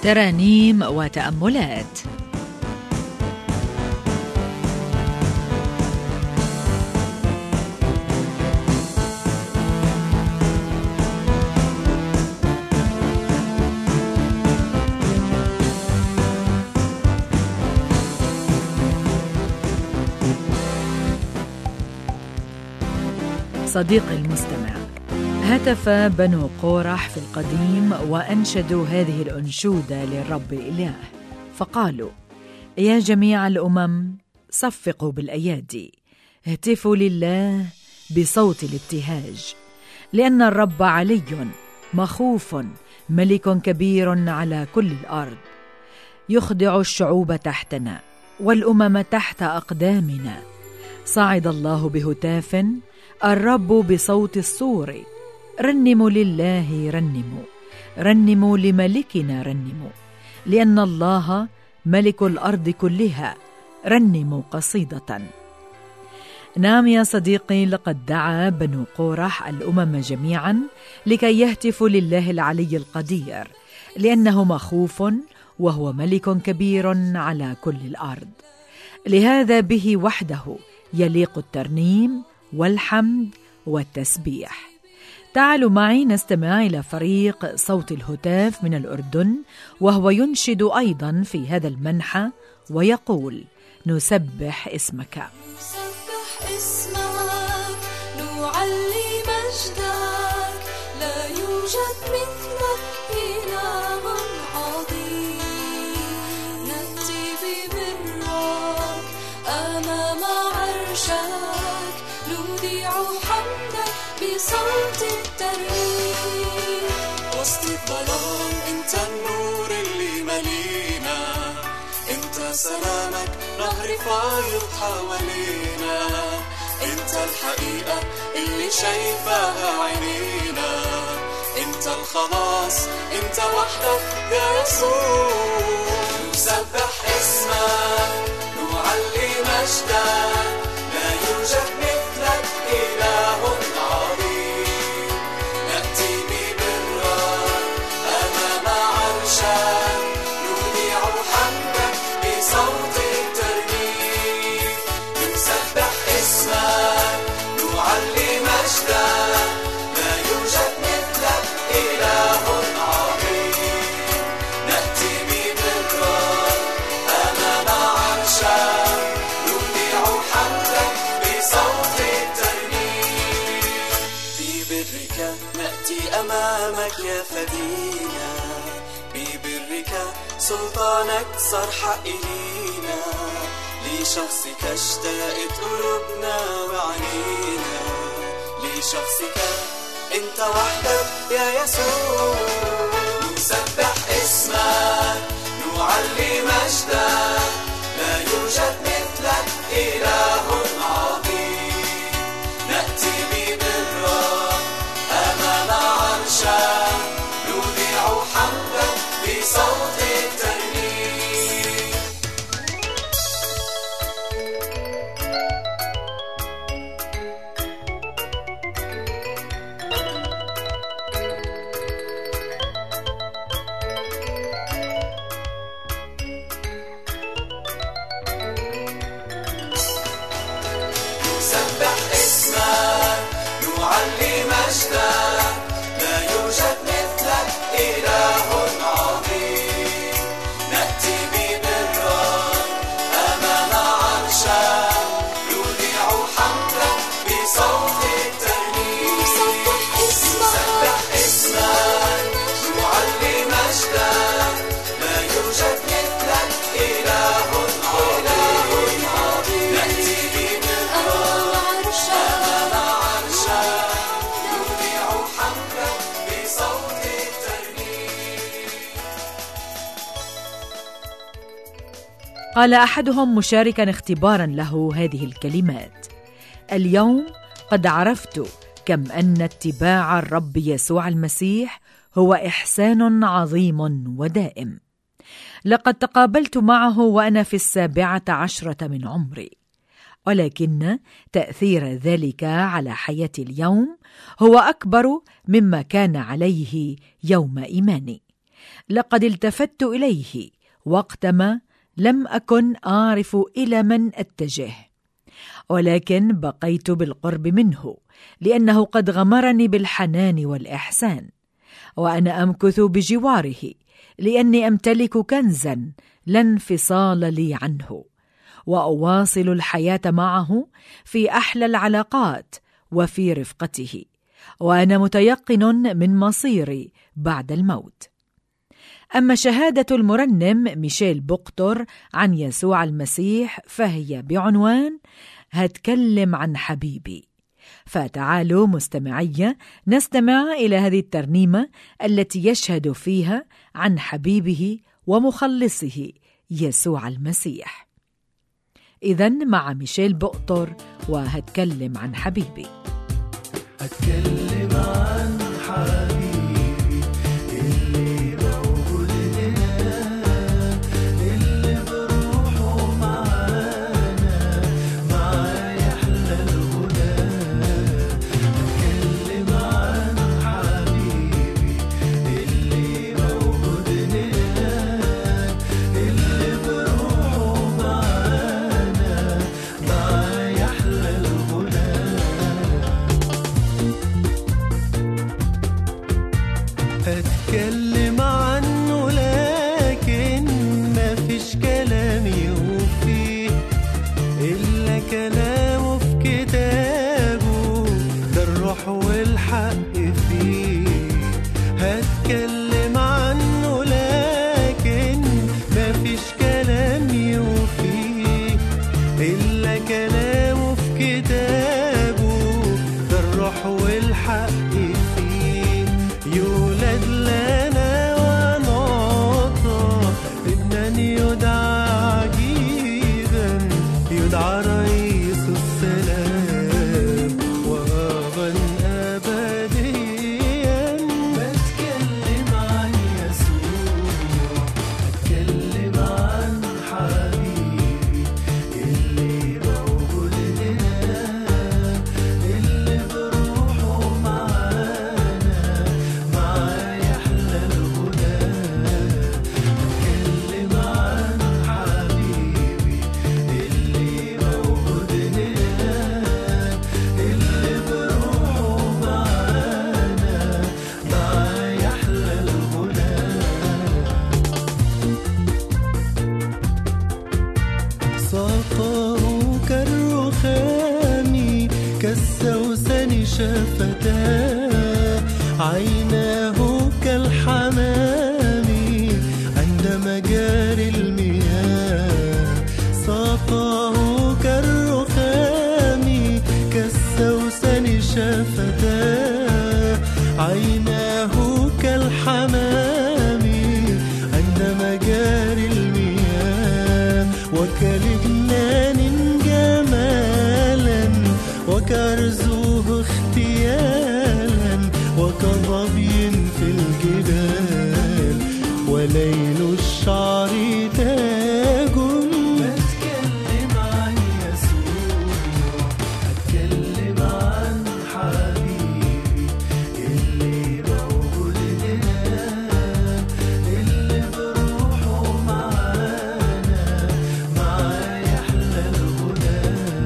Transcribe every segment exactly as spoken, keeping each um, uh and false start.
ترانيم وتأملات. صديقي المستمع، هتف بنو قورح في القديم وأنشدوا هذه الأنشودة للرب الإله، فقالوا: يا جميع الأمم صفقوا بالأيادي، اهتفوا لله بصوت الابتهاج، لأن الرب علي مخوف، ملك كبير على كل الأرض، يخضع الشعوب تحتنا والأمم تحت أقدامنا. صعد الله بهتاف، الرب بصوت الصور، رنموا لله رنموا، رنموا لملكنا رنموا، لأن الله ملك الأرض كلها، رنموا قصيدة. نعم يا صديقي، لقد دعا بنو قورح الأمم جميعا لكي يهتفوا لله العلي القدير، لأنه مخوف وهو ملك كبير على كل الأرض. لهذا به وحده يليق الترنيم والحمد والتسبيح. تعالوا معي نستمع إلى فريق صوت الهتاف من الأردن، وهو ينشد أيضا في هذا المنحى ويقول: نسبح اسمك. نسبح اسمك، نعلي مجدك، لا يوجد مثلك إله عظيم. نأتي ببرك أمام عرشك، نذيع حمدك بصوت الترنيم. وسط الظلام انت النور اللي ملينا، انت سلامك نهر فايض حوالينا، انت الحقيقة اللي شايفاها عينينا، انت الخلاص، انت وحدك يا يسوع. نسبح اسمك، نعلي مجدك، لا يوجد مثلك إله عظيم. نأتي ببرك أمام عرشك، نذيع حمدك بصوت الترنيم. نسبح اسمك، نعلي مجدك، لا يوجد مثلك إله عظيم. نأتي ببرك أمام عرشك، نذيع حمدك بصوت الترنيم. ببرك نأتي أمامك يا فدينا، ببرك سلطانك صار حق إلينا، لشخصك اشتاقت قلوبنا وعنينا، لشخصك انت وحدك يا يسوع. نسبح اسمك، نعلي مجدك، لا يوجد مثلك إله عظيم. نأتي ببرك أمام عرشك، نذيع حمدك بصوت الترنيم. نسبح اسمك، نعلي مجدك، لا يوجد مثلك إله عظيم. نأتي ببرك أمام عرشك، نذيع حمدك بصوت الترنيم. نسبح اسمك، نعلي مجدك، لا يوجد مثلك إله عظيم. نأتي ببرك أمام عرشك، نذيع حمدك بصوت الترنيم. قال أحدهم مشاركا اختبارا له هذه الكلمات: اليوم قد عرفت كم أن اتباع الرب يسوع المسيح هو إحسان عظيم ودائم. لقد تقابلت معه وأنا في السابعة عشرة من عمري، ولكن تأثير ذلك على حياتي اليوم هو أكبر مما كان عليه يوم إيماني، لقد التفت إليه وقتما لم أكن أعرف إلى من أتجه، ولكن بقيت بالقرب منه لأنه قد غمرني بالحنان والإحسان، وأنا أمكث بجواره لأني أمتلك كنزا لا انفصال لي عنه، وأواصل الحياة معه في أحلى العلاقات وفي رفقته، وأنا متيقن من مصيري بعد الموت. أما شهادة المرنم ميشيل بوقتور عن يسوع المسيح فهي بعنوان هتكلم عن حبيبي. فتعالوا مستمعي نستمع إلى هذه الترنيمة التي يشهد فيها عن حبيبه ومخلصه يسوع المسيح. إذن مع ميشيل بوقتور وهتكلم عن حبيبي. هتكلم عن حبيبي اللي موجود هنا، اللي بروحه معانا معاه يحلى الهدى. هتكلم عن حبيبي اللي موجود هنا، اللي بروحه معانا معاه يحلى الهدى. هتكلم عنه لكن ما فيش كلام يوفيه إلا كلامه في كتابه، ده الروح والحق فيه. هتكلم عنه لكن ما فيش كلام يوفيه إلا كلامه في كتابه، ده الروح والحق فيه. يولد لنا ونعطى ابنا يدعى عجيبا، يدعى رئيس السلام وابا ابديا. بتكلم عن يسوع، بتكلم عن حبيبي اللي موجود هنا، اللي بروحه معانا معاه يحلى الهدى. بتكلم عن حبيبي اللي موجود هنا، اللي بروحه معانا معاه يحلى الهدى. ساقه كالرخام كالسوسن شفتاه، عيناه كالحمام عند مجاري المياه. ساقه كالرخام كالسوسن شفتاه، عيناه كالحمام عند مجاري المياه. وكلبنان جمالا وكرزوه اختيالا، وكظبي في الجبال وليل الشعر تاج. بتكلم عن يسوع، بتكلم عن حبيبي اللي موجود هنا، اللي بروحه معانا معاه يحلى الهدى.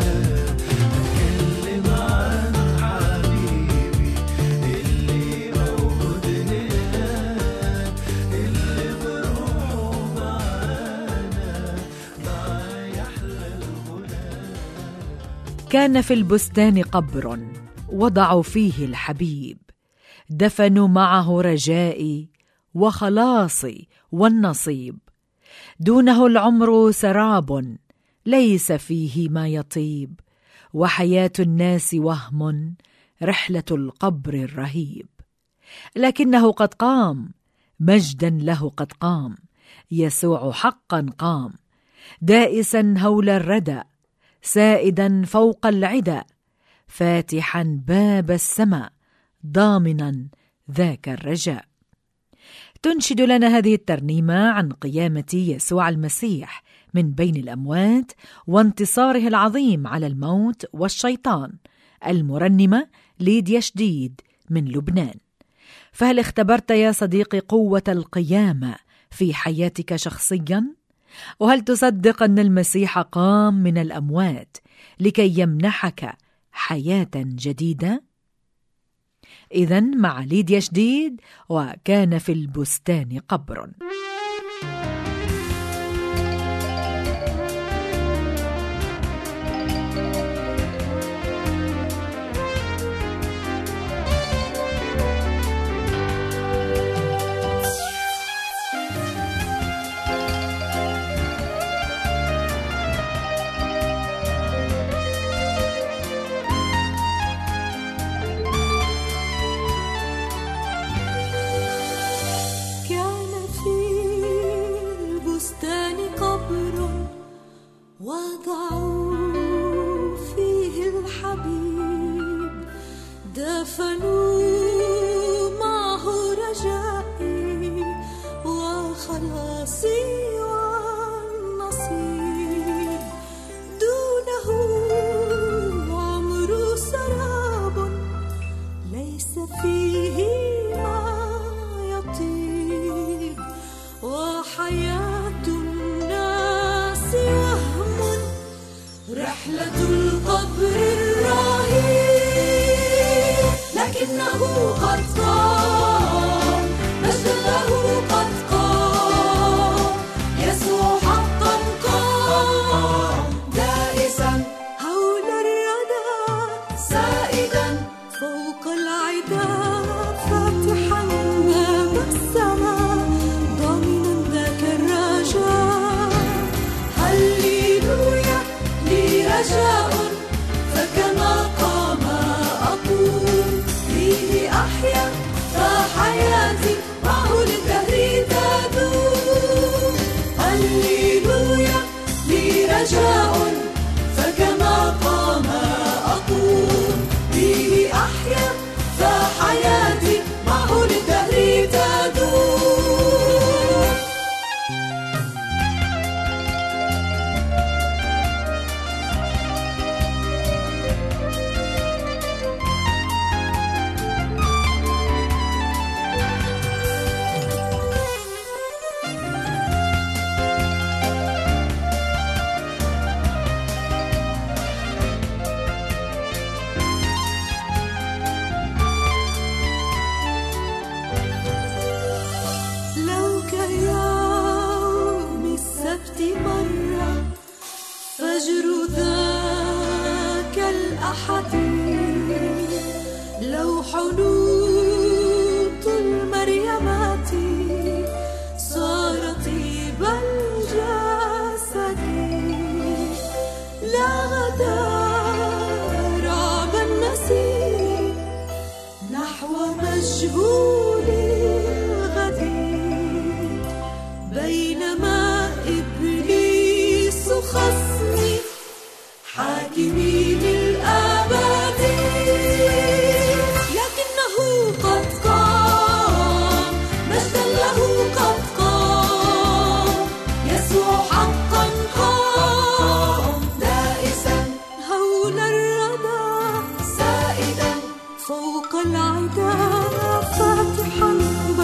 بتكلم عن حبيبي اللي موجود هنا، اللي بروحه معانا معاه يحلى الهدى. كان في البستان قبر وضعوا فيه الحبيب، دفنوا معه رجائي وخلاصي والنصيب. دونه العمر سراب ليس فيه ما يطيب، وحياة الناس وهم رحلة القبر الرهيب. لكنه قد قام، مجدا له قد قام، يسوع حقا قام، دائسا هول الردى، سائدا فوق العدا، فاتحا باب السماء، ضامنا ذاك الرجاء. تنشد لنا هذه الترنيمة عن قيامة يسوع المسيح من بين الأموات وانتصاره العظيم على الموت والشيطان، المرنمة ليديا شديد من لبنان. فهل اختبرت يا صديقي قوة القيامة في حياتك شخصياً؟ وهل تصدق أن المسيح قام من الأموات لكي يمنحك حياة جديدة؟ إذن مع ليديا شديد وكان في البستان قبر. وضعوا فيه الحبيب، دفنوا معه رجائي وخلاصي والنصيب. دونه عمر سراب ليس فيه ما يطيب، وحياة الناس وهم، رحلة القبر الرهيب. لكنه قد قام، مجدا له قد قام، يسوع حقا قام، دائسا حول الردى، سائدا فوق العدا، فاتحا باب السماء، ضامنا ذاك الرجاء. هللويا لي رجاء، فكما قام أقوم، فيه أحيا فحياتي معه للدهر تدوم. هللويا لي رجاء، فكما قام أقوم، فيه أحيا فحياتي معه للدهر تدوم. لو كيوم السبت مرة، فجر ذاك الأحد، لو حنوط المريمات صار طيب الجسد، لا غدا رعب النسيم نحو مجهول الغد، بينما إبليس خصمي حاكمي للأبد. لكنه قد قام، مجدا له قد قام، يسوع حقا قام، دائسا حول الردى، سائدا فوق العدا، فاتحا